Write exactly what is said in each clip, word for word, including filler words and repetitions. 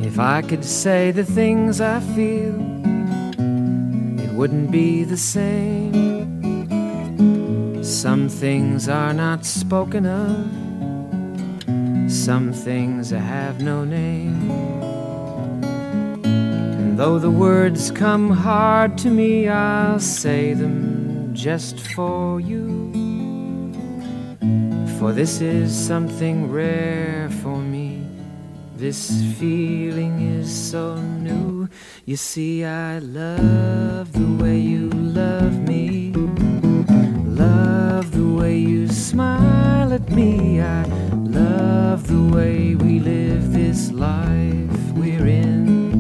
If I could say the things I feel, it wouldn't be the same. Some things are not spoken of, some things have no name. And though the words come hard to me, I'll say them just for you. For this is something rare for me. This feeling is so new. You see, I love the way you love me, love the way you smile at me. I love the way we live this life we're in.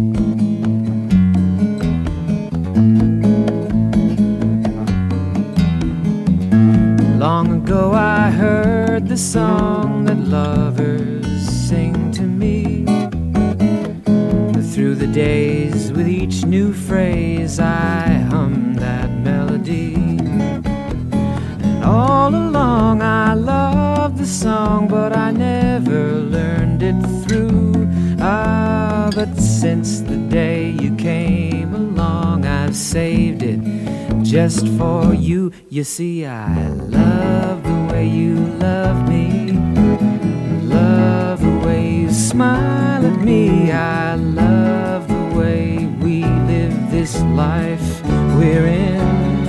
Long ago I heard the song that lovers sing to me. Through the days, with each new phrase, I hum that melody. And all along I loved the song, but I never learned it through. Ah, but since the day you came along, I've saved it just for you. You see, I love the way you love me, love the way you smile at me. I love the way we live this life we're in.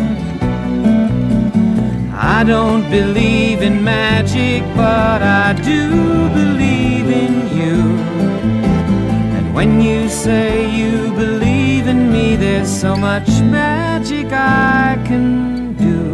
I don't believe in magic, but I do believe in you. And when you say you believe in me, there's so much magic I can do.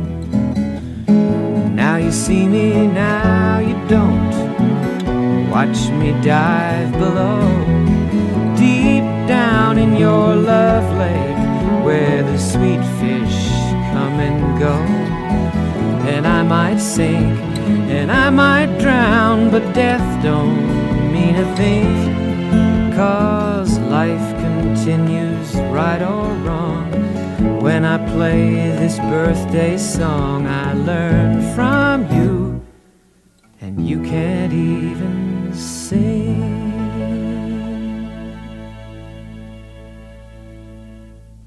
Now you see me, now you don't. Watch me dive below, deep down in your love lake, where the sweet fish come and go. And I might sink, and I might drown, but death don't mean a thing, 'cause life continues right or wrong. When I play this birthday song I learn from you, and you can't even sing.